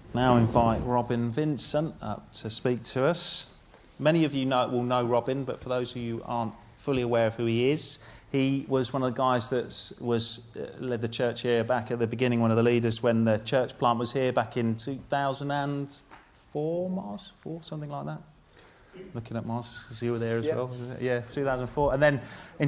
Now invite Robin Vincent up to speak to us. Many of you will know Robin, but for those of you who aren't fully aware of who he is, he was one of the guys that led the church here back at the beginning, one of the leaders when the church plant was here back in 2004, Mars? 4, something like that. Looking at Mars, because you were there as well. Wasn't it? Yeah, 2004. And then in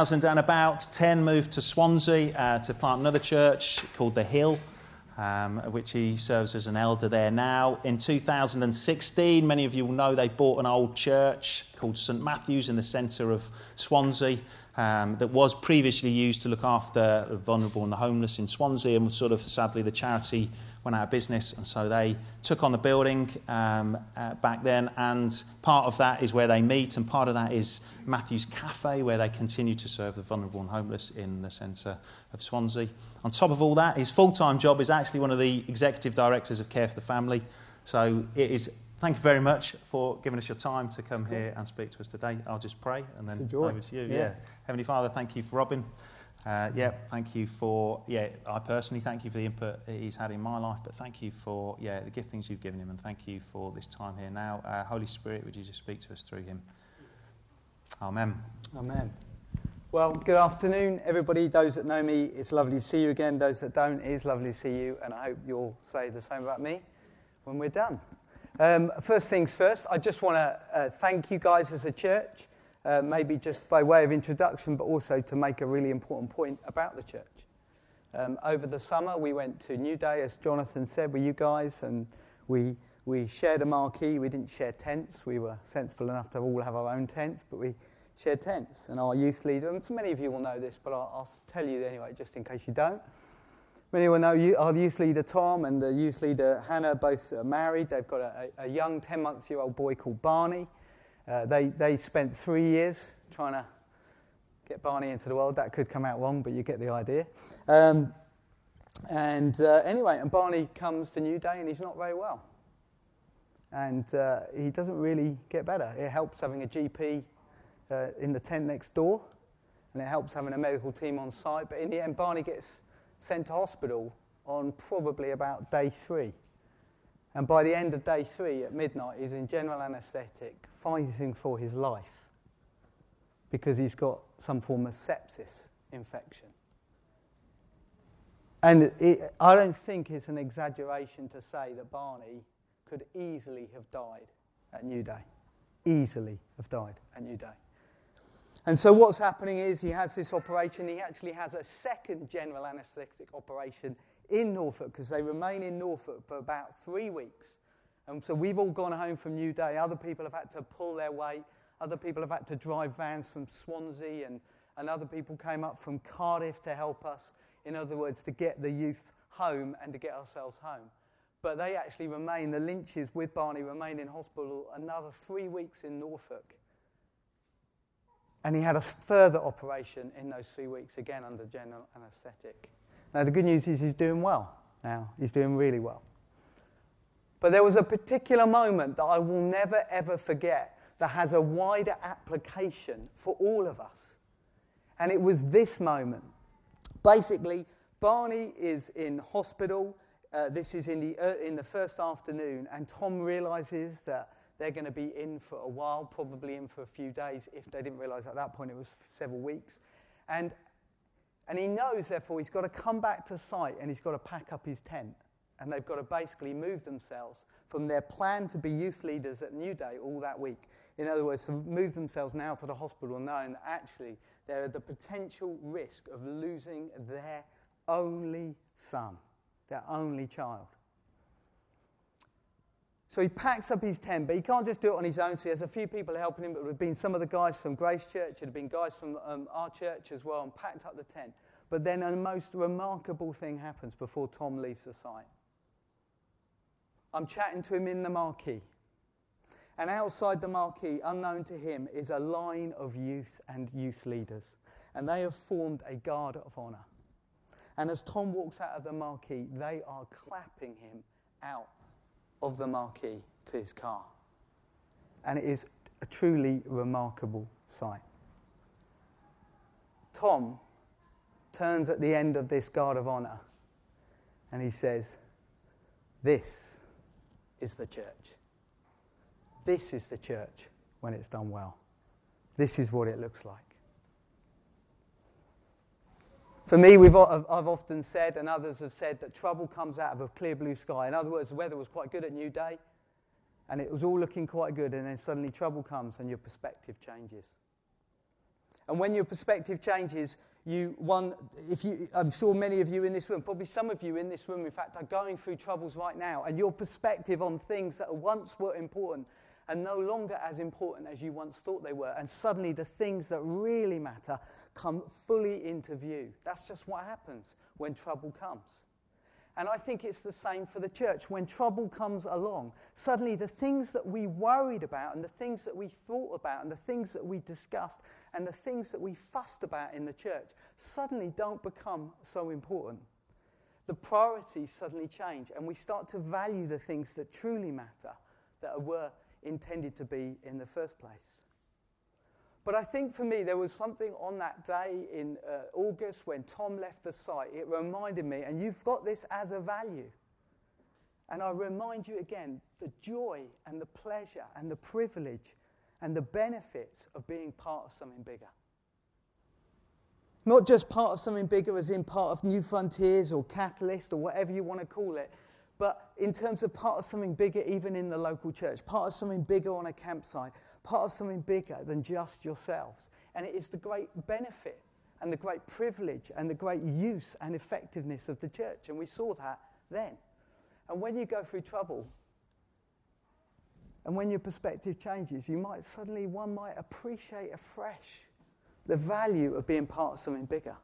2010 moved to Swansea to plant another church called The Hill, which he serves as an elder there now. In 2016, many of you will know they bought an old church called St Matthew's in the centre of Swansea that was previously used to look after the vulnerable and the homeless in Swansea, and was sort of, sadly, the charity went out of business, and so they took on the building back then, and part of that is where they meet, and part of that is Matthew's Cafe, where they continue to serve the vulnerable and homeless in the centre of Swansea. On top of all that, his full-time job is actually one of the executive directors of Care for the Family. So it is. Thank you very much for giving us your time to come here and speak to us today. I'll just pray and then over to you. Yeah. Heavenly Father, thank you for Robin. Thank you for, I personally thank you for the input he's had in my life, but thank you for, the giftings you've given him, and thank you for this time here now. Holy Spirit, would you just speak to us through him? Amen. Amen. Well, good afternoon, everybody. Those that know me, it's lovely to see you again. Those that don't, it is lovely to see you, and I hope you'll say the same about me when we're done. First things first, I just want to thank you guys as a church. Maybe just by way of introduction, but also to make a really important point about the church. Over the summer, we went to New Day, as Jonathan said, with you guys, and we shared a marquee. We didn't share tents. We were sensible enough to all have our own tents, but we shared tents. And our youth leader, and so many of you will know this, but I'll tell you anyway, just in case you don't. Many will know our youth leader, Tom, and the youth leader, Hannah, both are married. They've got a young 10-month-old boy called Barney. They spent 3 years trying to get Barney into the world. That could come out wrong, but you get the idea. Anyway, Barney comes to New Day and he's not very well. And he doesn't really get better. It helps having a GP in the tent next door, and it helps having a medical team on site. But in the end, Barney gets sent to hospital on probably about day 3. And by the end of day 3, at midnight, he's in general anaesthetic, fighting for his life because he's got some form of sepsis infection. And I don't think it's an exaggeration to say that Barney could easily have died at New Day. Easily have died at New Day. And so what's happening is he has this operation. He actually has a second general anaesthetic operation in Norfolk, because they remain in Norfolk for about 3 weeks. And so we've all gone home from New Day. Other people have had to pull their weight. Other people have had to drive vans from Swansea, and other people came up from Cardiff to help us, in other words, to get the youth home and to get ourselves home. But they actually remain, the Lynches with Barney remain in hospital another 3 weeks in Norfolk. And he had a further operation in those 3 weeks, again under general anaesthetic. Now, the good news is he's doing well now. He's doing really well. But there was a particular moment that I will never, ever forget that has a wider application for all of us. And it was this moment. Basically, Barney is in hospital. This is in the first afternoon, and Tom realises that they're going to be in for a while, probably in for a few days. If they didn't realise at that point, it was several weeks. And he knows, therefore, he's got to come back to site and he's got to pack up his tent. And they've got to basically move themselves from their plan to be youth leaders at New Day all that week. In other words, to move themselves now to the hospital, knowing that actually they're at the potential risk of losing their only son, their only child. So he packs up his tent, but he can't just do it on his own, so he has a few people helping him. It would have been some of the guys from Grace Church, it would have been guys from our church as well, and packed up the tent. But then a most remarkable thing happens before Tom leaves the site. I'm chatting to him in the marquee. And outside the marquee, unknown to him, is a line of youth and youth leaders. And they have formed a guard of honour. And as Tom walks out of the marquee, they are clapping him out of the marquee to his car. And it is a truly remarkable sight. Tom turns at the end of this guard of honour and he says, "This is the church. This is the church when it's done well. This is what it looks like. For me, I've often said, and others have said, that trouble comes out of a clear blue sky. In other words, the weather was quite good at New Day, and it was all looking quite good, and then suddenly trouble comes and your perspective changes. And when your perspective changes, I'm sure many of you in this room, probably some of you in this room, in fact, are going through troubles right now, and your perspective on things that once were important are no longer as important as you once thought they were, and suddenly the things that really matter come fully into view. That's just what happens when trouble comes. And I think it's the same for the church. When trouble comes along, suddenly the things that we worried about and the things that we thought about and the things that we discussed and the things that we fussed about in the church suddenly don't become so important. The priorities suddenly change, and we start to value the things that truly matter, that were intended to be in the first place. But I think for me, there was something on that day in August when Tom left the site. It reminded me, and you've got this as a value. And I remind you again, the joy and the pleasure and the privilege and the benefits of being part of something bigger. Not just part of something bigger as in part of New Frontiers or Catalyst or whatever you want to call it, but in terms of part of something bigger even in the local church, part of something bigger on a campsite, part of something bigger than just yourselves. And it is the great benefit and the great privilege and the great use and effectiveness of the church. And we saw that then. And when you go through trouble, and when your perspective changes, one might appreciate afresh the value of being part of something bigger.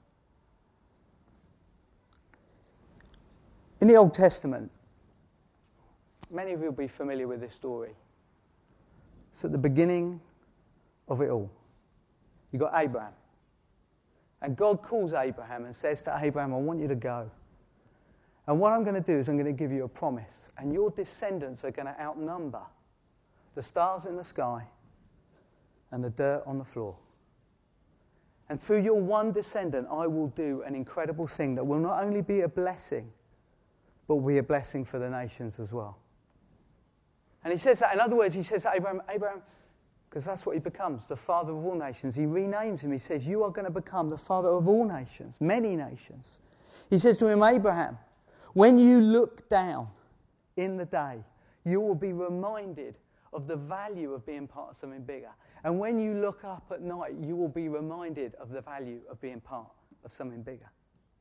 In the Old Testament, many of you will be familiar with this story. It's at the beginning of it all. You've got Abraham. And God calls Abraham and says to Abraham, I want you to go. And what I'm going to do is I'm going to give you a promise. And your descendants are going to outnumber the stars in the sky and the dirt on the floor. And through your one descendant, I will do an incredible thing that will not only be a blessing, but will be a blessing for the nations as well. And he says that, in other words, he says to Abraham, because that's what he becomes, the father of all nations. He renames him. He says, you are going to become the father of all nations, many nations. He says to him, Abraham, when you look down in the day, you will be reminded of the value of being part of something bigger. And when you look up at night, you will be reminded of the value of being part of something bigger.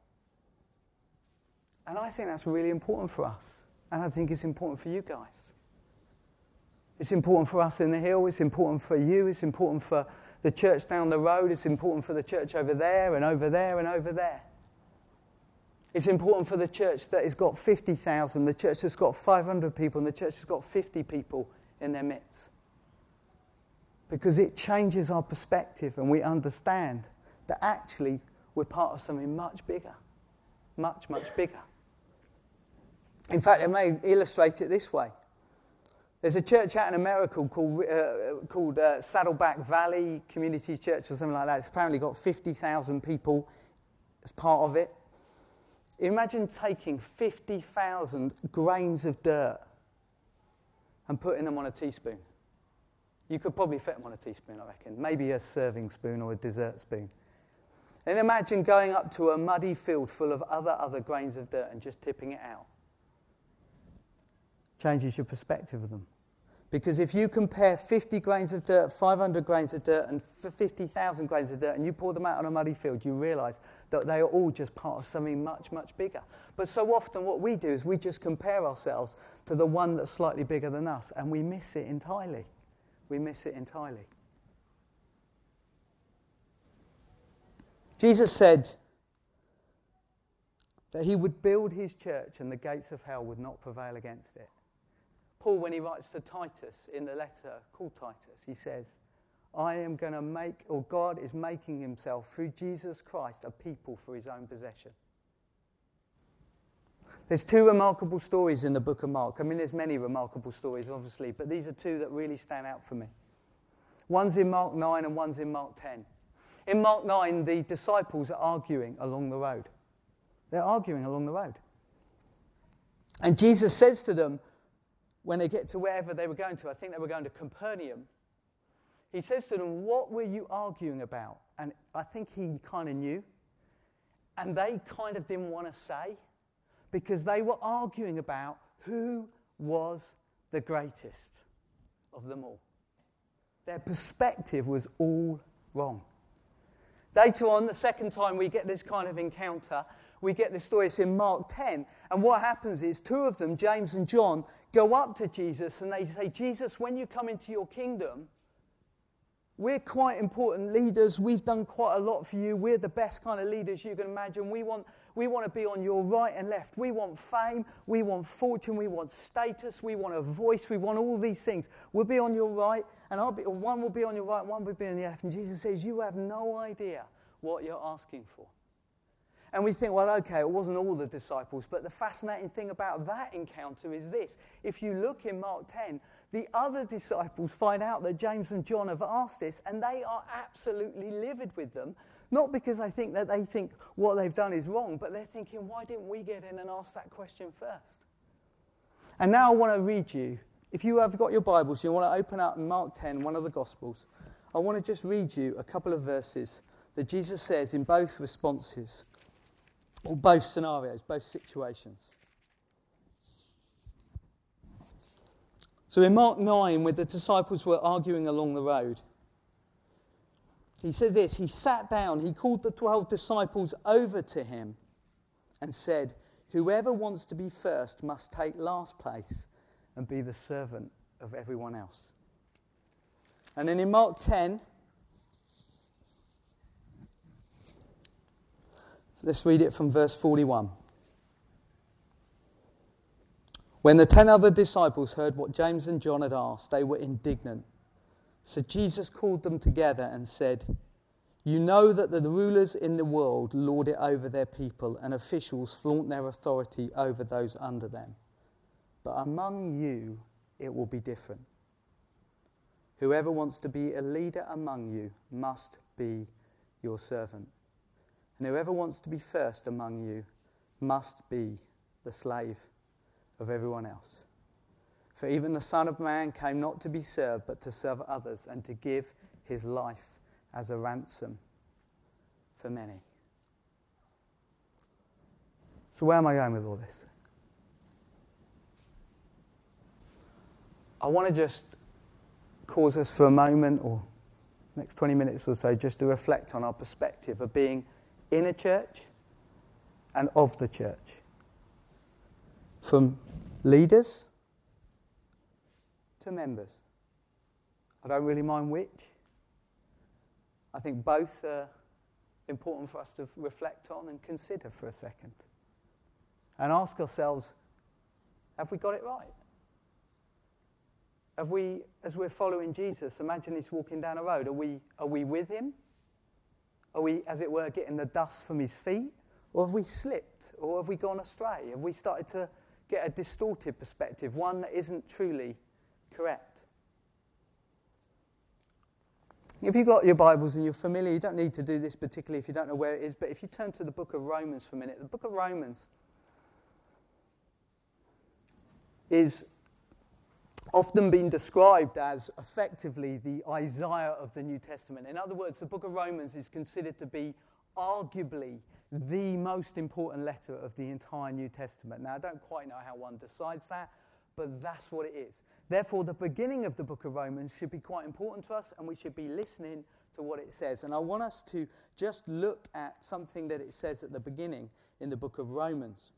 And I think that's really important for us. And I think it's important for you guys. It's important for us in the Hill. It's important for you. It's important for the church down the road. It's important for the church over there and over there and over there. It's important for the church that has got 50,000, the church that's got 500 people, and the church that's got 50 people in their midst. Because it changes our perspective and we understand that actually we're part of something much bigger. Much, much bigger. In fact, I may illustrate it this way. There's a church out in America called Saddleback Valley Community Church or something like that. It's apparently got 50,000 people as part of it. Imagine taking 50,000 grains of dirt and putting them on a teaspoon. You could probably fit them on a teaspoon, I reckon. Maybe a serving spoon or a dessert spoon. And imagine going up to a muddy field full of other grains of dirt and just tipping it out. Changes your perspective of them. Because if you compare 50 grains of dirt, 500 grains of dirt, and 50,000 grains of dirt, and you pour them out on a muddy field, you realise that they are all just part of something much, much bigger. But so often what we do is we just compare ourselves to the one that's slightly bigger than us, and we miss it entirely. We miss it entirely. Jesus said that he would build his church and the gates of hell would not prevail against it. Paul, when he writes to Titus in the letter called Titus, he says, God is making himself through Jesus Christ a people for his own possession. There's two remarkable stories in the book of Mark. I mean, there's many remarkable stories, obviously, but these are two that really stand out for me. One's in Mark 9 and one's in Mark 10. In Mark 9, the disciples are arguing along the road. They're arguing along the road. And Jesus says to them, when they get to wherever they were going to, I think they were going to Capernaum, he says to them, what were you arguing about? And I think he kind of knew. And they kind of didn't want to say, because they were arguing about who was the greatest of them all. Their perspective was all wrong. Later on, the second time we get this kind of encounter, we get this story. It's in Mark 10. And what happens is two of them, James and John, go up to Jesus and they say, Jesus, when you come into your kingdom, we're quite important leaders. We've done quite a lot for you. We're the best kind of leaders you can imagine. We want to be on your right and left. We want fame. We want fortune. We want status. We want a voice. We want all these things. We'll be on your right, and one will be on your right, one will be on your left. And Jesus says, you have no idea what you're asking for. And we think, well, okay, it wasn't all the disciples. But the fascinating thing about that encounter is this. If you look in Mark 10, the other disciples find out that James and John have asked this, and they are absolutely livid with them. Not because they think what they've done is wrong, but they're thinking, why didn't we get in and ask that question first? And now I want to read you, if you have got your Bibles, you want to open up Mark 10, one of the Gospels. I want to just read you a couple of verses that Jesus says in both responses, or both scenarios, both situations. So in Mark 9, where the disciples were arguing along the road, he says this, he sat down, he called the 12 disciples over to him and said, whoever wants to be first must take last place and be the servant of everyone else. And then in Mark 10, let's read it from verse 41. When the 10 other disciples heard what James and John had asked, they were indignant. So Jesus called them together and said, you know that the rulers in the world lord it over their people, and officials flaunt their authority over those under them. But among you, it will be different. Whoever wants to be a leader among you must be your servant. And whoever wants to be first among you must be the slave of everyone else. For even the Son of Man came not to be served, but to serve others and to give his life as a ransom for many. So where am I going with all this? I want to just cause us for a moment, or next 20 minutes or so, just to reflect on our perspective of being in a church and of the church. From leaders to members. I don't really mind which. I think both are important for us to reflect on and consider for a second. And ask ourselves, have we got it right? Have we, as we're following Jesus, imagine he's walking down a road, are we with him? Are we, as it were, getting the dust from his feet? Or have we slipped? Or have we gone astray? Have we started to get a distorted perspective, one that isn't truly correct? If you've got your Bibles and you're familiar, you don't need to do this particularly if you don't know where it is, but if you turn to the book of Romans for a minute, the book of Romans is often been described as effectively the Isaiah of the New Testament. In other words, the book of Romans is considered to be arguably the most important letter of the entire New Testament. Now, I don't quite know how one decides that, but that's what it is. Therefore, the beginning of the book of Romans should be quite important to us, and we should be listening to what it says. And I want us to just look at something that it says at the beginning in the book of Romans.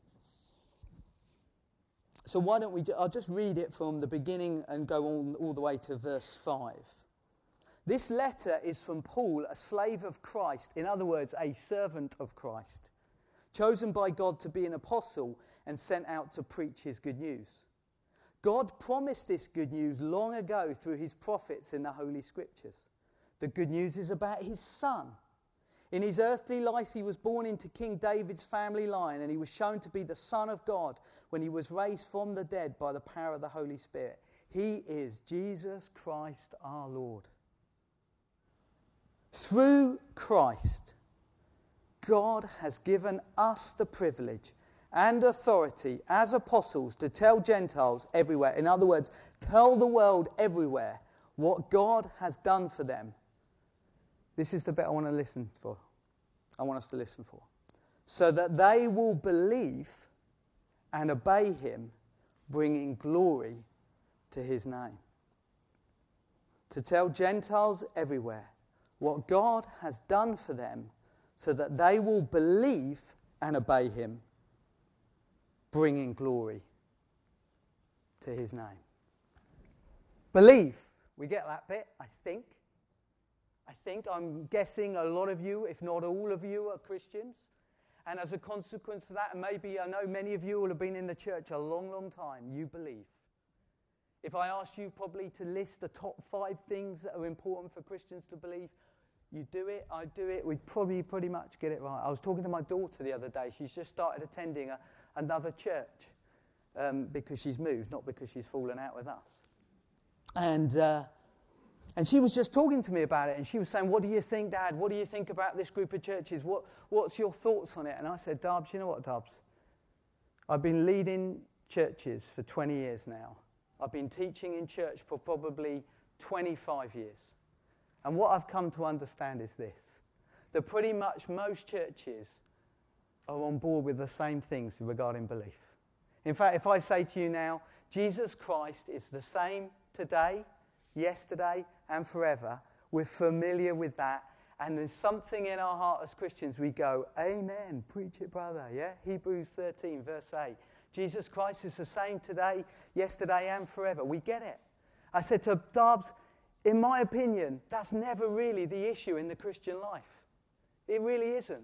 So why don't I'll just read it from the beginning and go on all the way to verse 5. This letter is from Paul, a slave of Christ, in other words, a servant of Christ, chosen by God to be an apostle and sent out to preach his good news. God promised this good news long ago through his prophets in the Holy Scriptures. The good news is about his son. In his earthly life, he was born into King David's family line, and he was shown to be the Son of God when he was raised from the dead by the power of the Holy Spirit. He is Jesus Christ our Lord. Through Christ, God has given us the privilege and authority as apostles to tell Gentiles everywhere. In other words, tell the world everywhere what God has done for them. This is the bit I want to listen for. I want us to listen for. So that they will believe and obey him, bringing glory to his name. To tell Gentiles everywhere what God has done for them, so that they will believe and obey him, bringing glory to his name. Believe. We get that bit, I think. I'm guessing a lot of you, if not all of you, are Christians. And as a consequence of that, and maybe I know many of you will have been in the church a long, long time, you believe. If I asked you probably to list the top 5 things that are important for Christians to believe, you do it, I do it, we'd probably pretty much get it right. I was talking to my daughter the other day. She's just started attending another church because she's moved, not because she's fallen out with us. And she was just talking to me about it, and she was saying, what do you think, Dad? What do you think about this group of churches? What's your thoughts on it? And I said, Dubs, you know what, Dubs? I've been leading churches for 20 years now. I've been teaching in church for probably 25 years. And what I've come to understand is this, that pretty much most churches are on board with the same things regarding belief. In fact, if I say to you now, Jesus Christ is the same today, yesterday, and forever, we're familiar with that. And there's something in our heart as Christians, we go, amen, preach it, brother, yeah? Hebrews 13, verse 8. Jesus Christ is the same today, yesterday, and forever. We get it. I said to Dubs, in my opinion, that's never really the issue in the Christian life. It really isn't.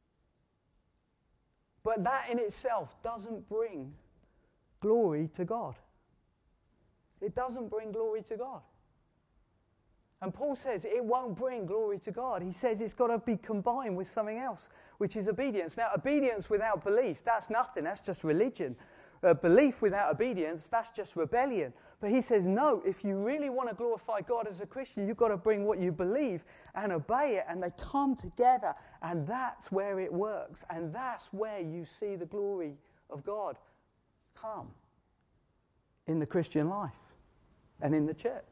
But that in itself doesn't bring glory to God. It doesn't bring glory to God. And Paul says it won't bring glory to God. He says it's got to be combined with something else, which is obedience. Now, obedience without belief, that's nothing. That's just religion. Belief without obedience, that's just rebellion. But he says, no, if you really want to glorify God as a Christian, you've got to bring what you believe and obey it, and they come together, and that's where it works, and that's where you see the glory of God come in the Christian life and in the church.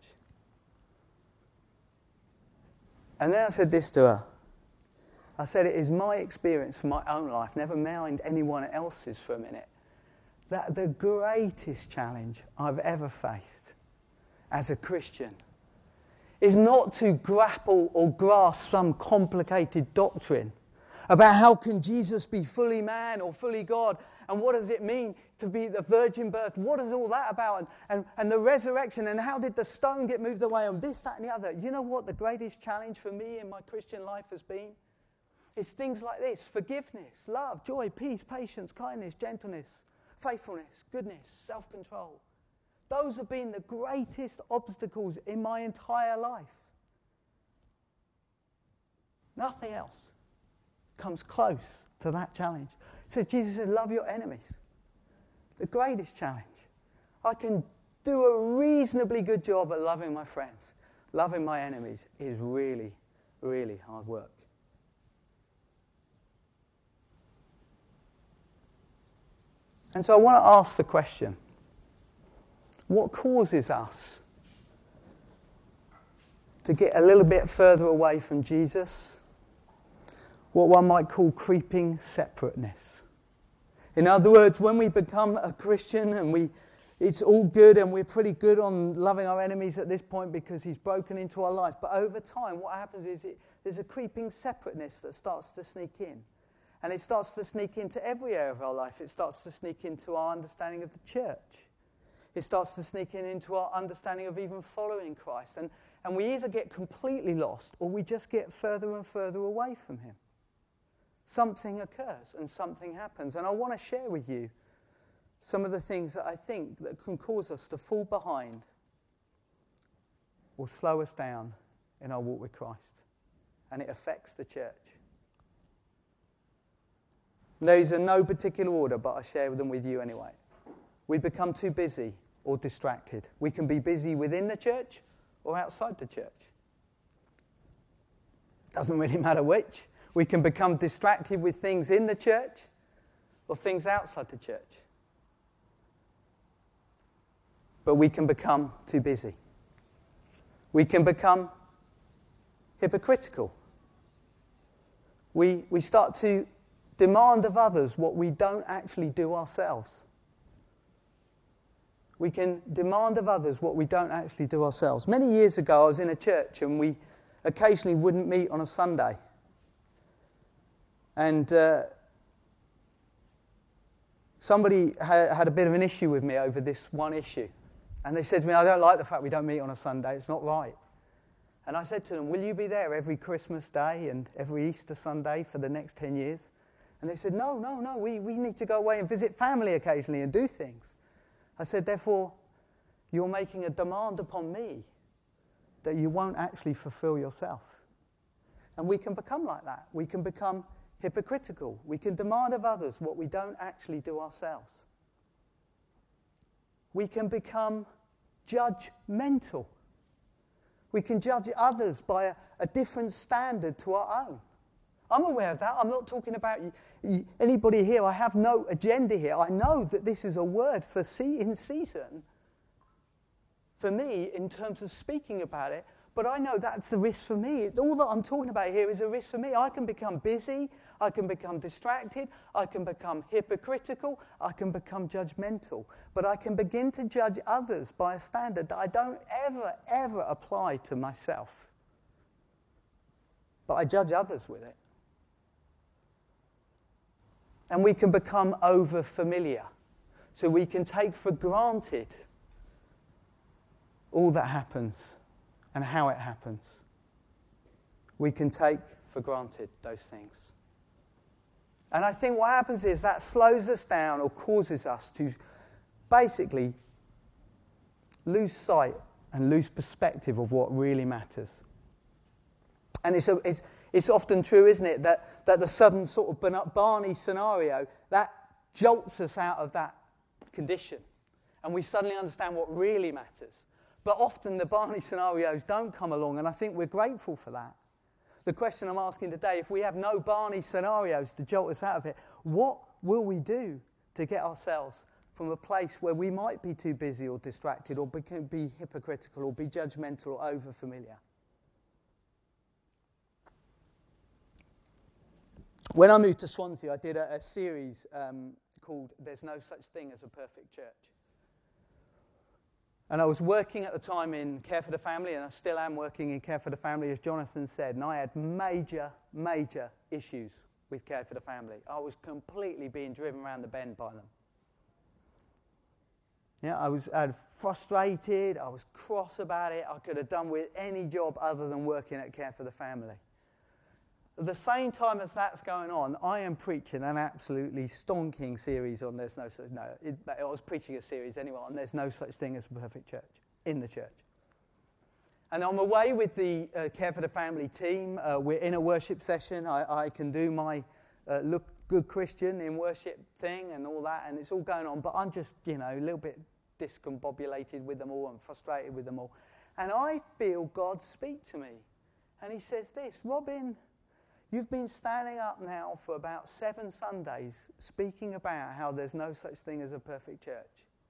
And then I said this to her. I said, it is my experience from my own life, never mind anyone else's for a minute, that the greatest challenge I've ever faced as a Christian is not to grapple or grasp some complicated doctrine about how can Jesus be fully man or fully God, and what does it mean to be the virgin birth, what is all that about, and the resurrection, and how did the stone get moved away, and this, that, and the other. You know what the greatest challenge for me in my Christian life has been? It's things like this: forgiveness, love, joy, peace, patience, kindness, gentleness, faithfulness, goodness, self-control. Those have been the greatest obstacles in my entire life. Nothing else comes close to that challenge. So Jesus said, love your enemies. The greatest challenge. I can do a reasonably good job at loving my friends. Loving my enemies is really, really hard work. And so I want to ask the question, what causes us to get a little bit further away from Jesus? What one might call creeping separateness. In other words, when we become a Christian and it's all good and we're pretty good on loving our enemies at this point because he's broken into our life. But over time, what happens is there's a creeping separateness that starts to sneak in. And it starts to sneak into every area of our life. It starts to sneak into our understanding of the church. It starts to sneak into our understanding of even following Christ. And we either get completely lost or we just get further and further away from him. Something occurs and something happens. And I want to share with you some of the things that I think that can cause us to fall behind or slow us down in our walk with Christ. And it affects the church. These are no particular order, but I share them with you anyway. We become too busy or distracted. We can be busy within the church or outside the church. Doesn't really matter which. We can become distracted with things in the church, or things outside the church. But we can become too busy. We can become hypocritical. We start to demand of others what we don't actually do ourselves. We can demand of others what we don't actually do ourselves. Many years ago, I was in a church and we occasionally wouldn't meet on a Sunday. And somebody had a bit of an issue with me over this one issue. And they said to me, I don't like the fact we don't meet on a Sunday. It's not right. And I said to them, will you be there every Christmas Day and every Easter Sunday for the next 10 years? And they said, no, we need to go away and visit family occasionally and do things. I said, therefore, you're making a demand upon me that you won't actually fulfill yourself. And we can become like that. We can become hypocritical. We can demand of others what we don't actually do ourselves. We can become judgmental. We can judge others by a different standard to our own. I'm aware of that. I'm not talking about anybody here. I have no agenda here. I know that this is a word for in season for me in terms of speaking about it, but I know that's the risk for me. All that I'm talking about here is a risk for me. I can become busy. I can become distracted. I can become hypocritical. I can become judgmental. But I can begin to judge others by a standard that I don't ever apply to myself. But I judge others with it. And we can become over-familiar. So we can take for granted all that happens and how it happens. We can take for granted those things. And I think what happens is that slows us down or causes us to basically lose sight and lose perspective of what really matters. And it's often true, isn't it, that the sudden sort of Barney scenario, that jolts us out of that condition. And we suddenly understand what really matters. But often the Barney scenarios don't come along, and I think we're grateful for that. The question I'm asking today, if we have no Barney scenarios to jolt us out of it, what will we do to get ourselves from a place where we might be too busy or distracted or be hypocritical or be judgmental or over-familiar? When I moved to Swansea, I did a series called There's No Such Thing as a Perfect Church. And I was working at the time in Care for the Family, and I still am working in Care for the Family, as Jonathan said, and I had major issues with Care for the Family. I was completely being driven around the bend by them. Yeah, I was frustrated, I was cross about it, I could have done with any job other than working at Care for the Family. At the same time as that's going on, I am preaching an absolutely stonking series on I was preaching a series anyway on There's No Such Thing as a Perfect Church, in the church. And I'm away with the Care for the Family team. We're in a worship session. I can do my look good Christian in worship thing and all that, and it's all going on, but I'm just, a little bit discombobulated with them all and frustrated with them all. And I feel God speak to me. And he says this, Robin, you've been standing up now for about 7 Sundays speaking about how there's no such thing as a perfect church.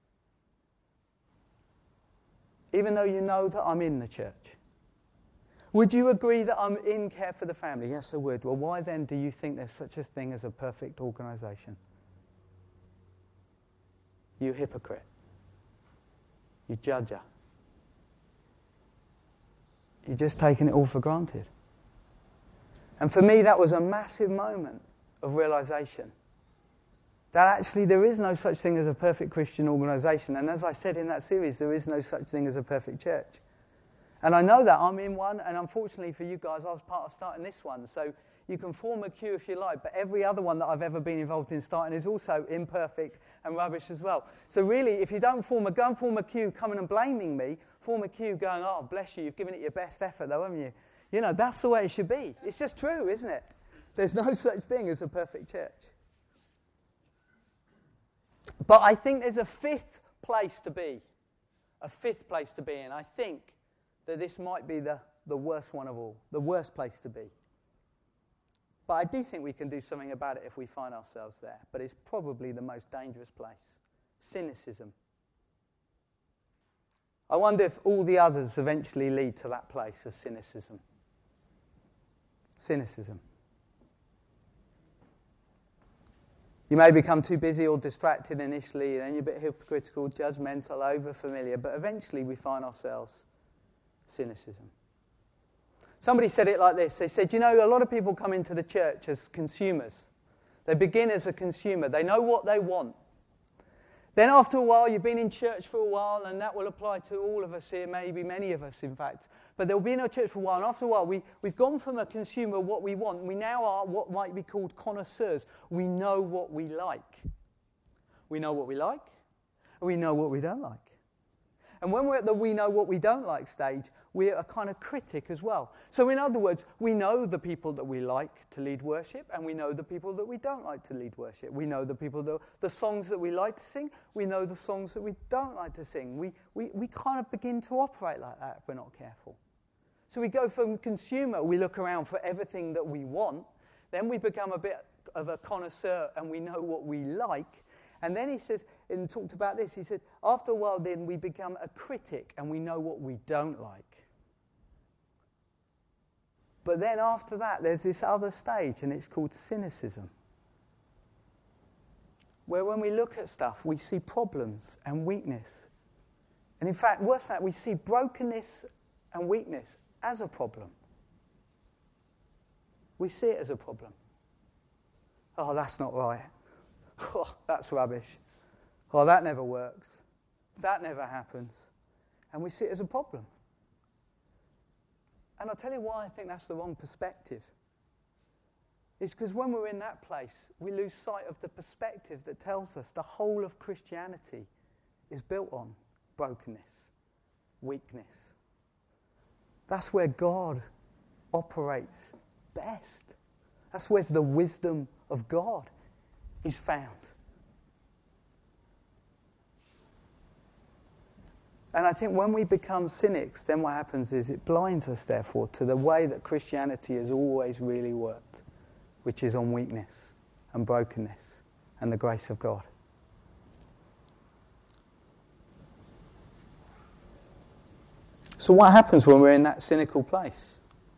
Even though you know that I'm in the church. Would you agree that I'm in Care for the Family? Yes, I would. Well, why then do you think there's such a thing as a perfect organisation? You hypocrite. You judger. You're just taking it all for granted. And for me, that was a massive moment of realization that actually there is no such thing as a perfect Christian organisation. And as I said in that series, there is no such thing as a perfect church. And I know that I'm in one, and unfortunately for you guys, I was part of starting this one. So you can form a queue if you like, but every other one that I've ever been involved in starting is also imperfect and rubbish as well. So really, if you don't go and form a queue coming and blaming me, form a queue going, oh, bless you, you've given it your best effort though, haven't you? That's the way it should be. It's just true, isn't it? There's no such thing as a perfect church. But I think there's a fifth place to be. And I think that this might be the worst one of all, the worst place to be. But I do think we can do something about it if we find ourselves there. But it's probably the most dangerous place. Cynicism. I wonder if all the others eventually lead to that place of cynicism. Cynicism. You may become too busy or distracted initially, and then you're a bit hypocritical, judgmental, over-familiar, but eventually we find ourselves cynicism. Somebody said it like this. They said, you know, a lot of people come into the church as consumers. They begin as a consumer. They know what they want. Then after a while, you've been in church for a while, and that will apply to all of us here, maybe many of us, in fact. But they'll be in our church for a while, and after a while, we've gone from a consumer, what we want, and we now are what might be called connoisseurs. We know what we like. We know what we like, and we know what we don't like. And when we're at the we know what we don't like stage, we're a kind of critic as well. So in other words, we know the people that we like to lead worship, and we know the people that we don't like to lead worship. We know the people the songs that we like to sing. We know the songs that we don't like to sing. We kind of begin to operate like that if we're not careful. So we go from consumer, we look around for everything that we want. Then we become a bit of a connoisseur, and we know what we like. And then he says, and talked about this, he said, after a while then we become a critic and we know what we don't like. But then after that there's this other stage, and it's called cynicism. Where when we look at stuff, we see problems and weakness. And in fact, worse than that, we see brokenness and weakness as a problem. We see it as a problem. Oh, that's not right. Oh, that's rubbish. Oh, that never works. That never happens. And we see it as a problem. And I'll tell you why I think that's the wrong perspective. It's because when we're in that place, we lose sight of the perspective that tells us the whole of Christianity is built on brokenness, weakness. That's where God operates best. That's where the wisdom of God is found. And I think when we become cynics, then what happens is it blinds us, therefore, to the way that Christianity has always really worked, which is on weakness and brokenness and the grace of God. So what happens when we're in that cynical place?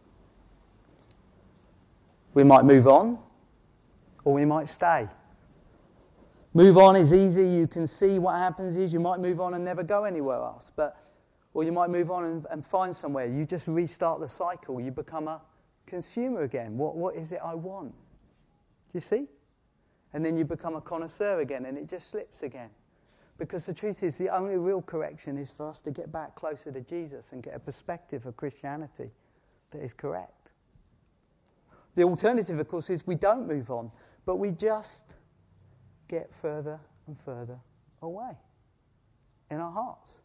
We might move on, or we might stay. Move on is easy. You can see what happens is you might move on and never go anywhere else. Or you might move on and find somewhere. You just restart the cycle. You become a consumer again. What is it I want? Do you see? And then you become a connoisseur again, and it just slips again. Because the truth is, the only real correction is for us to get back closer to Jesus and get a perspective of Christianity that is correct. The alternative, of course, is we don't move on, but we just get further and further away in our hearts.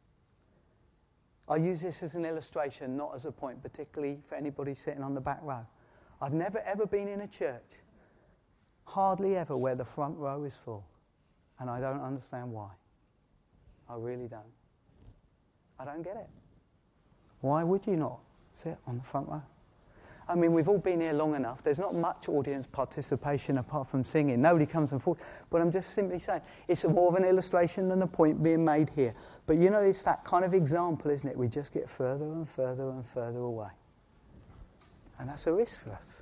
I use this as an illustration, not as a point, particularly for anybody sitting on the back row. I've never ever been in a church, hardly ever, where the front row is full. And I don't understand why. I really don't. I don't get it. Why would you not sit on the front row? I mean, we've all been here long enough. There's not much audience participation apart from singing. Nobody comes and forth. But I'm just simply saying, it's more of an illustration than a point being made here. But you know, it's that kind of example, isn't it? We just get further and further and further away. And that's a risk for us.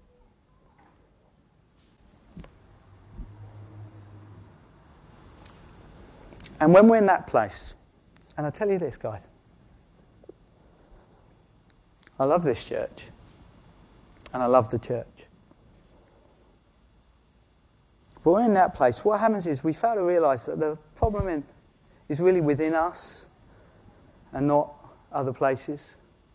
And when we're in that place, and I tell you this, guys, I love this church. And I love the church. But we're in that place. What happens is we fail to realise that the problem is really within us and not other places.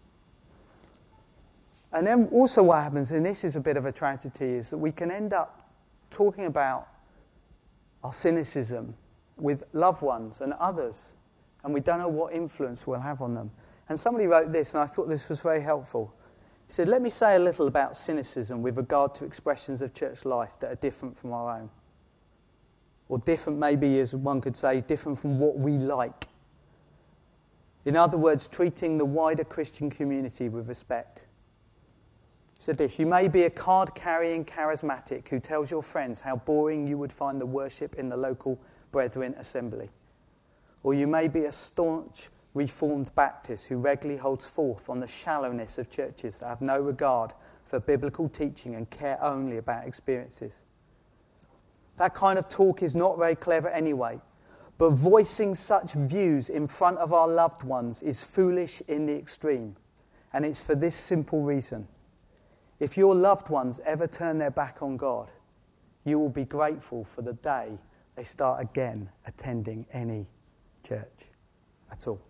And then also what happens, and this is a bit of a tragedy, is that we can end up talking about our cynicism with loved ones and others, and we don't know what influence we'll have on them. And somebody wrote this, and I thought this was very helpful. He said, let me say a little about cynicism with regard to expressions of church life that are different from our own. Or different, maybe, as one could say, different from what we like. In other words, treating the wider Christian community with respect. said this, you may be a card-carrying charismatic who tells your friends how boring you would find the worship in the local Brethren assembly. Or you may be a staunch Reformed Baptist who regularly holds forth on the shallowness of churches that have no regard for biblical teaching and care only about experiences. That kind of talk is not very clever anyway, but voicing such views in front of our loved ones is foolish in the extreme, and it's for this simple reason. If your loved ones ever turn their back on God, you will be grateful for the day they start again attending any church at all.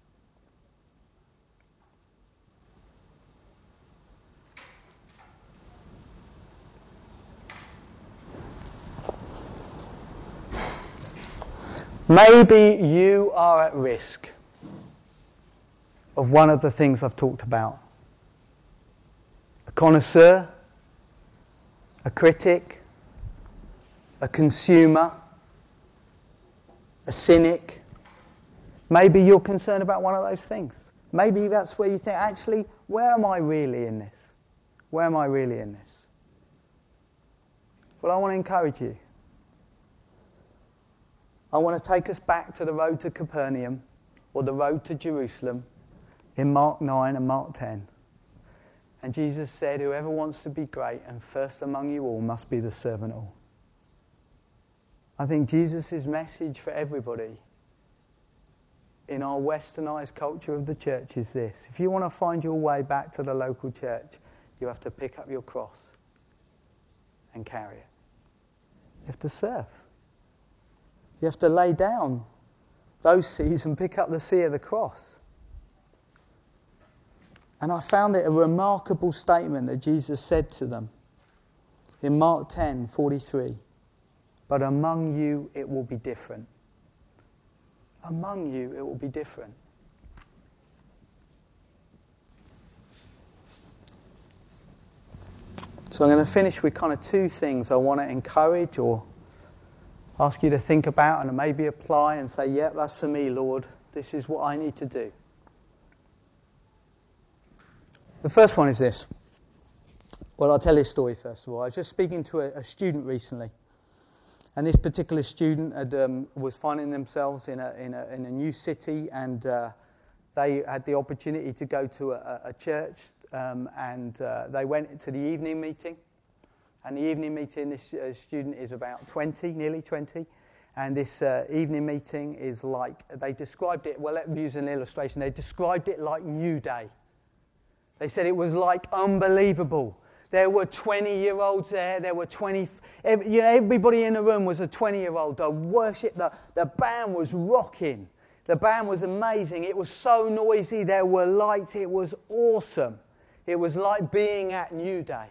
Maybe you are at risk of one of the things I've talked about. A connoisseur, a critic, a consumer, a cynic. Maybe you're concerned about one of those things. Maybe that's where you think, actually, where am I really in this? Where am I really in this? Well, I want to encourage you. I want to take us back to the road to Capernaum, or the road to Jerusalem, in Mark 9 and Mark 10. And Jesus said, whoever wants to be great and first among you all must be the servant of all. I think Jesus' message for everybody in our westernized culture of the church is this. If you want to find your way back to the local church, you have to pick up your cross and carry it. You have to serve. You have to lay down those C's and pick up the C of the cross. And I found it a remarkable statement that Jesus said to them in Mark 10:43. But among you it will be different. Among you it will be different. So I'm going to finish with kind of two things I want to encourage or ask you to think about and maybe apply and say, yep, that's for me, Lord. This is what I need to do. The first one is this. Well, I'll tell this story first of all. I was just speaking to a student recently. And this particular student was finding themselves in a new city, and they had the opportunity to go to a church, and they went to the evening meeting. And the evening meeting, this student is about 20, nearly 20. And this evening meeting is like, they described it, well, let me use an illustration. They described it like New Day. They said it was like unbelievable. There were 20-year-olds there. There were everybody in the room was a 20-year-old. The worship, the band was rocking. The band was amazing. It was so noisy. There were lights. It was awesome. It was like being at New Day.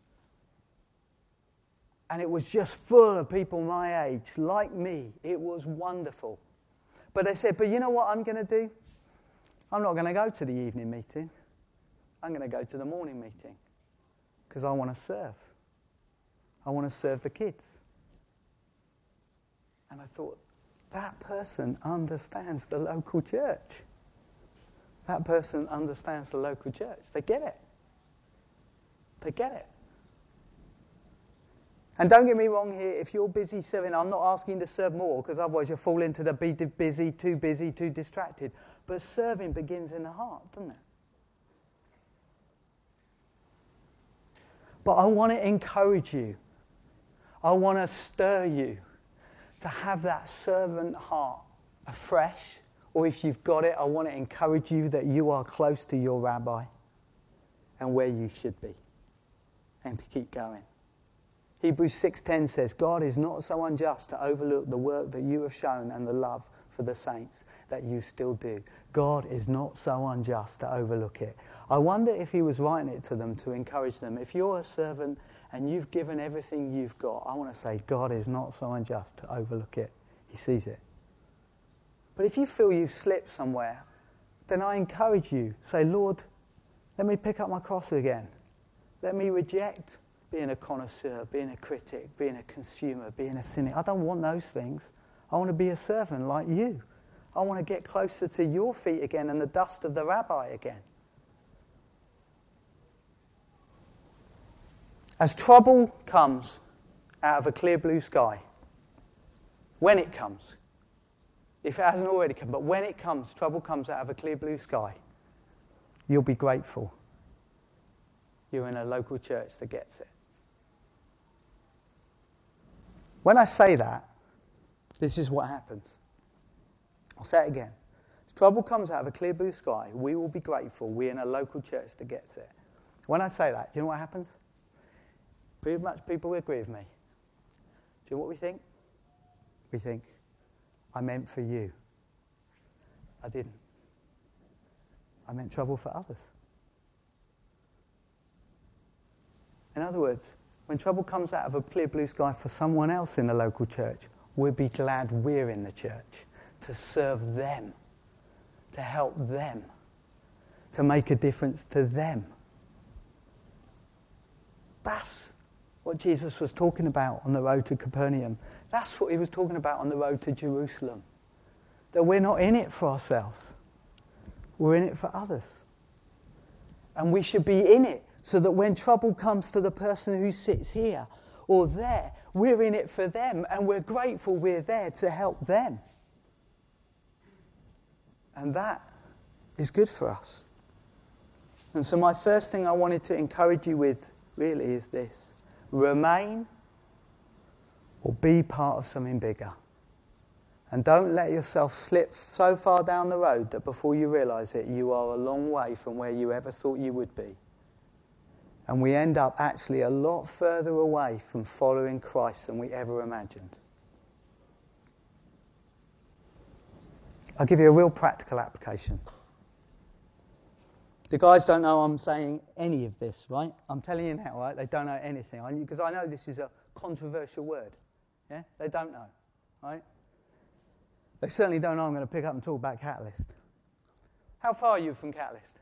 And it was just full of people my age, like me. It was wonderful. But they said, but you know what I'm going to do? I'm not going to go to the evening meeting. I'm going to go to the morning meeting. Because I want to serve. I want to serve the kids. And I thought, that person understands the local church. That person understands the local church. They get it. They get it. And don't get me wrong here, if you're busy serving, I'm not asking you to serve more, because otherwise you'll fall into the be busy, too distracted. But serving begins in the heart, doesn't it? But I want to encourage you. I want to stir you to have that servant heart afresh. Or if you've got it, I want to encourage you that you are close to your rabbi and where you should be. And to keep going. Hebrews 6:10 says, God is not so unjust to overlook the work that you have shown and the love for the saints that you still do. God is not so unjust to overlook it. I wonder if he was writing it to them to encourage them. If you're a servant and you've given everything you've got, I want to say God is not so unjust to overlook it. He sees it. But if you feel you've slipped somewhere, then I encourage you, say, Lord, let me pick up my cross again. Let me reject being a connoisseur, being a critic, being a consumer, being a cynic. I don't want those things. I want to be a servant like you. I want to get closer to your feet again and the dust of the rabbi again. As trouble comes out of a clear blue sky, when it comes, if it hasn't already come, but when it comes, trouble comes out of a clear blue sky, you'll be grateful you're in a local church that gets it. When I say that, this is what happens. I'll say it again. If trouble comes out of a clear blue sky, we will be grateful we're in a local church that gets it. When I say that, do you know what happens? Pretty much people will agree with me. Do you know what we think? We think, I meant for you. I didn't. I meant trouble for others. In other words, when trouble comes out of a clear blue sky for someone else in the local church, we'll be glad we're in the church to serve them, to help them, to make a difference to them. That's what Jesus was talking about on the road to Capernaum. That's what he was talking about on the road to Jerusalem. That we're not in it for ourselves. We're in it for others. And we should be in it so that when trouble comes to the person who sits here or there, we're in it for them and we're grateful we're there to help them. And that is good for us. And so my first thing I wanted to encourage you with really is this. Remain or be part of something bigger. And don't let yourself slip so far down the road that before you realise it, you are a long way from where you ever thought you would be. And we end up actually a lot further away from following Christ than we ever imagined. I'll give you a real practical application. The guys don't know I'm saying any of this, right? I'm telling you now, right? They don't know anything. Because I know this is a controversial word. Yeah? They don't know, right? They certainly don't know I'm going to pick up and talk about Catalyst. How far are you from Catalyst?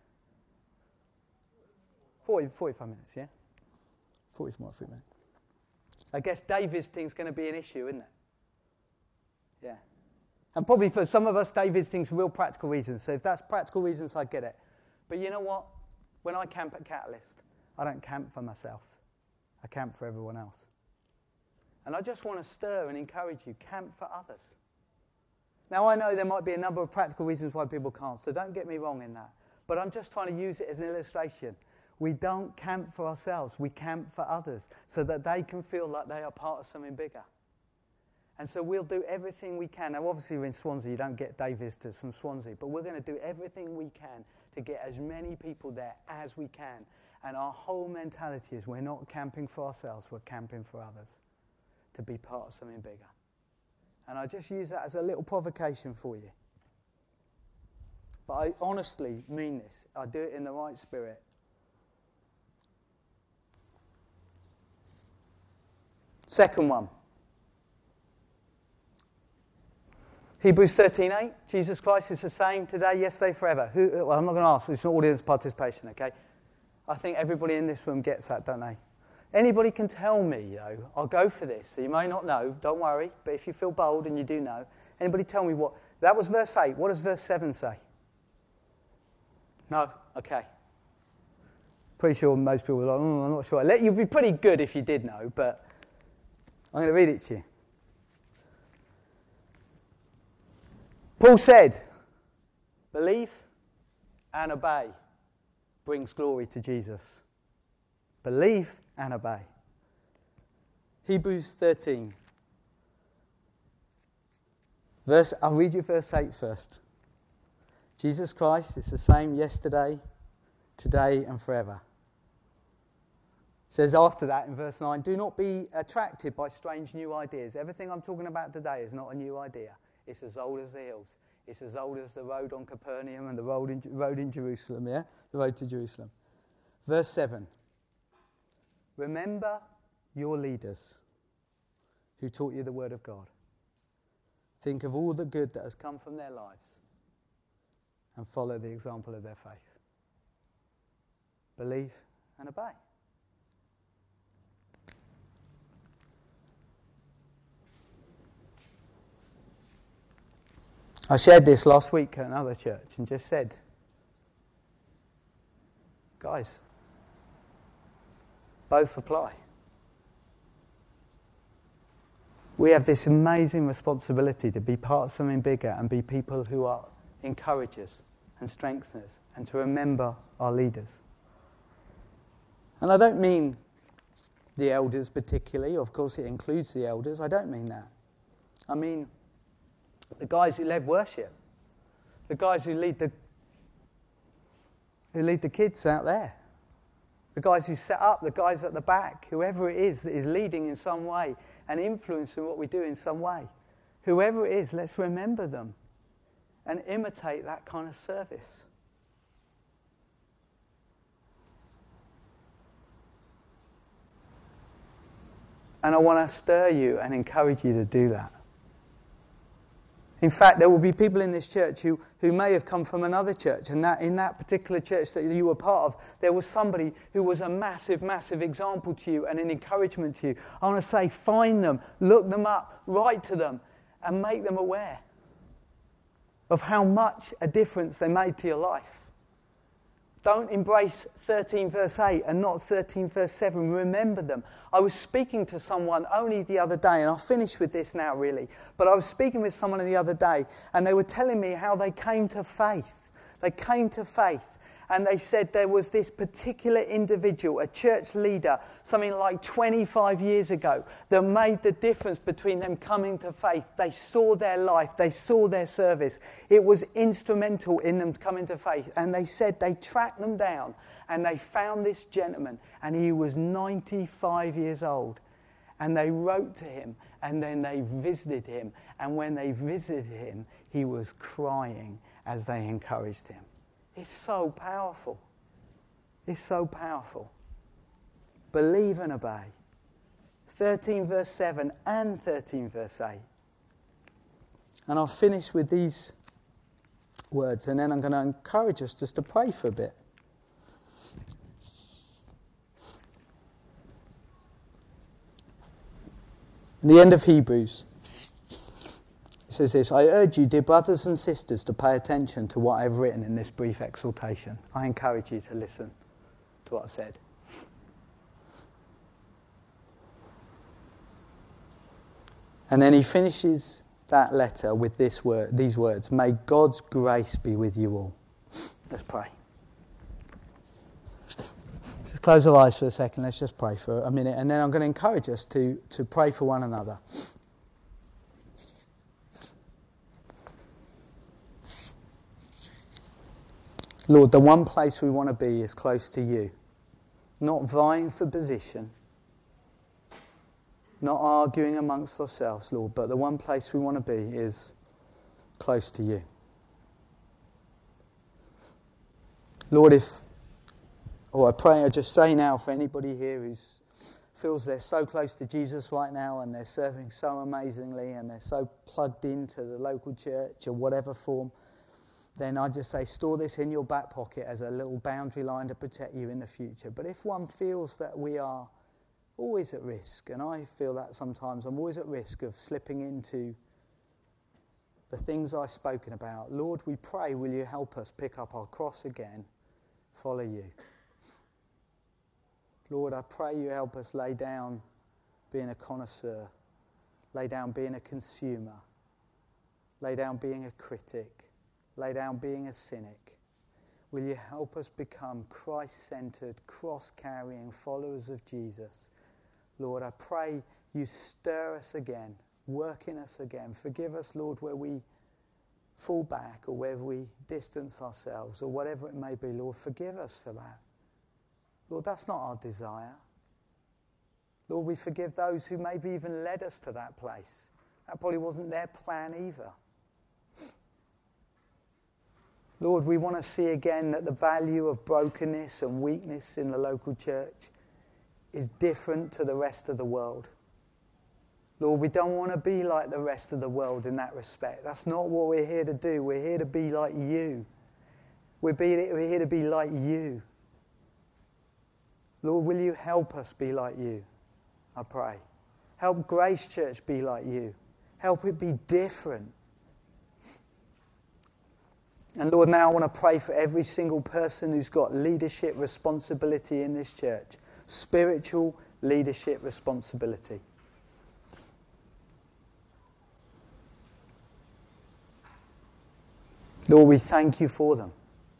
45 minutes, yeah? 45 minutes. I guess day visiting is going to be an issue, isn't it? Yeah. And probably for some of us, day visiting is for real practical reasons. So if that's practical reasons, I get it. But you know what? When I camp at Catalyst, I don't camp for myself. I camp for everyone else. And I just want to stir and encourage you, camp for others. Now, I know there might be a number of practical reasons why people can't, so don't get me wrong in that. But I'm just trying to use it as an illustration. We don't camp for ourselves. We camp for others so that they can feel like they are part of something bigger. And so we'll do everything we can. Now, obviously, we're in Swansea. You don't get day visitors from Swansea. But we're going to do everything we can to get as many people there as we can. And our whole mentality is we're not camping for ourselves. We're camping for others to be part of something bigger. And I just use that as a little provocation for you. But I honestly mean this. I do it in the right spirit. Second one. Hebrews 13:8. Jesus Christ is the same today, yesterday, forever. Well, I'm not going to ask. It's not audience participation, okay? I think everybody in this room gets that, don't they? Anybody can tell me, though. I'll go for this. So you may not know. Don't worry. But if you feel bold and you do know, anybody tell me what... That was verse 8. What does verse 7 say? No? Okay. Pretty sure most people are like, I'm not sure. You'd be pretty good if you did know, but... I'm going to read it to you. Paul said, believe and obey brings glory to Jesus. Believe and obey. Hebrews 13. I'll read you verse 8 first. Jesus Christ is the same yesterday, today and forever. It says after that in verse 9, do not be attracted by strange new ideas. Everything I'm talking about today is not a new idea. It's as old as the hills. It's as old as the road on Capernaum and the road in Jerusalem, yeah? The road to Jerusalem. Verse 7. Remember your leaders who taught you the word of God. Think of all the good that has come from their lives and follow the example of their faith. Believe and obey. I shared this last week at another church and just said, guys, both apply. We have this amazing responsibility to be part of something bigger and be people who are encouragers and strengtheners and to remember our leaders. And I don't mean the elders particularly. Of course, it includes the elders. I don't mean that. I mean the guys who led worship, the guys who lead the kids out there, the guys who set up, the guys at the back, whoever it is that is leading in some way and influencing what we do in some way. Whoever it is, let's remember them and imitate that kind of service. And I want to stir you and encourage you to do that. In fact, there will be people in this church who may have come from another church, and that in that particular church that you were part of, there was somebody who was a massive, massive example to you and an encouragement to you. I want to say, find them, look them up, write to them, and make them aware of how much a difference they made to your life. Don't embrace 13 verse 8 and not 13 verse 7. Remember them. I was speaking to someone only the other day, and I'll finish with this now really, but I was speaking with someone the other day, and they were telling me how they came to faith. They came to faith, and they said there was this particular individual, a church leader, something like 25 years ago, that made the difference between them coming to faith. They saw their life, they saw their service. It was instrumental in them coming to faith. And they said they tracked them down, and they found this gentleman, and he was 95 years old. And they wrote to him, and then they visited him. And when they visited him, he was crying as they encouraged him. It's so powerful. It's so powerful. Believe and obey. 13 verse 7 and 13 verse 8. And I'll finish with these words, and then I'm going to encourage us just to pray for a bit. In the end of Hebrews, it says this: I urge you, dear brothers and sisters, to pay attention to what I've written in this brief exhortation. I encourage you to listen to what I've said. And then he finishes that letter with these words: may God's grace be with you all. Let's pray. Just close our eyes for a second. Let's just pray for a minute, and then I'm going to encourage us to pray for one another. Lord, the one place we want to be is close to you. Not vying for position, not arguing amongst ourselves, Lord, but the one place we want to be is close to you. Lord, I pray, I just say now for anybody here who feels they're so close to Jesus right now and they're serving so amazingly and they're so plugged into the local church or whatever form, then I just say, store this in your back pocket as a little boundary line to protect you in the future. But if one feels that we are always at risk, and I feel that sometimes, I'm always at risk of slipping into the things I've spoken about, Lord, we pray, will you help us pick up our cross again, follow you. Lord, I pray you help us lay down being a connoisseur, lay down being a consumer, lay down being a critic, lay down being a cynic. Will you help us become Christ-centered, cross-carrying followers of Jesus? Lord, I pray you stir us again, work in us again. Forgive us, Lord, where we fall back or where we distance ourselves or whatever it may be. Lord, forgive us for that. Lord, that's not our desire. Lord, we forgive those who maybe even led us to that place. That probably wasn't their plan either. Lord, we want to see again that the value of brokenness and weakness in the local church is different to the rest of the world. Lord, we don't want to be like the rest of the world in that respect. That's not what we're here to do. We're here to be like you. We're here to be like you. Lord, will you help us be like you? I pray. Help Grace Church be like you. Help it be different. And Lord, now I want to pray for every single person who's got leadership responsibility in this church. Spiritual leadership responsibility. Lord, we thank you for them.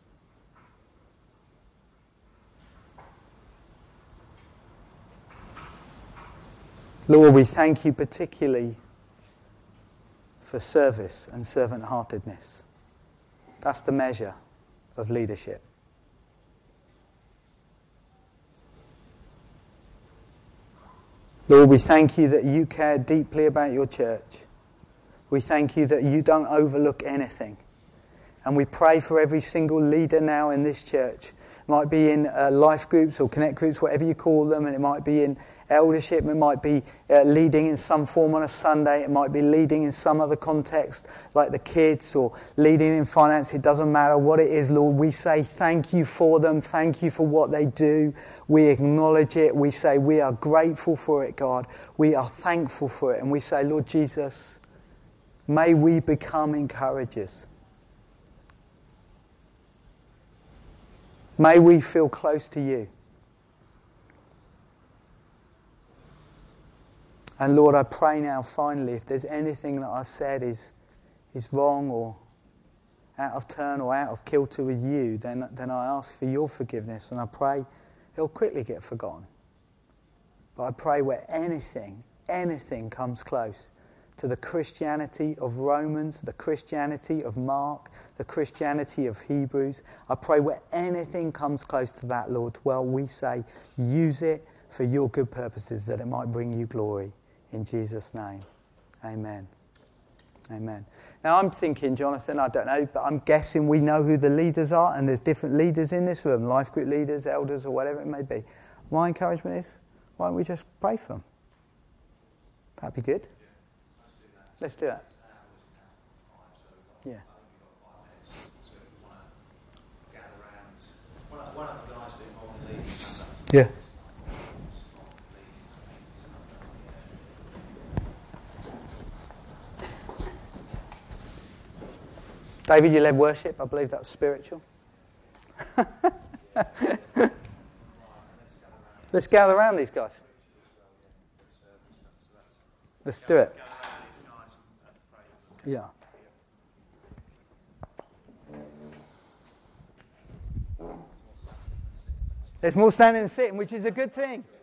Lord, we thank you particularly for service and servant-heartedness. That's the measure of leadership. Lord, we thank you that you care deeply about your church. We thank you that you don't overlook anything. And we pray for every single leader now in this church. It might be in life groups or connect groups, whatever you call them, and it might be in eldership, it might be leading in some form on a Sunday, it might be leading in some other context like the kids, or leading in finance. It doesn't matter what it is, Lord. We say thank you for them, thank you for what they do. We acknowledge it. We say we are grateful for it, God. We are thankful for it. And we say, Lord Jesus, may we become encouragers. May we feel close to you. And Lord, I pray now finally, if there's anything that I've said is wrong or out of turn or out of kilter with you, then I ask for your forgiveness, and I pray it'll quickly get forgotten. But I pray where anything comes close to the Christianity of Romans, the Christianity of Mark, the Christianity of Hebrews, I pray where anything comes close to that, Lord, well, we say, use it for your good purposes, that it might bring you glory. In Jesus' name, amen. Amen. Now I'm thinking, Jonathan, I don't know, but I'm guessing we know who the leaders are, and there's different leaders in this room, life group leaders, elders, or whatever it may be. My encouragement is, why don't we just pray for them? That'd be good. Let's do that. Yeah. Yeah. David, you led worship. I believe that's spiritual. Let's gather around these guys. Let's do it. Yeah. There's more standing and sitting, which is a good thing.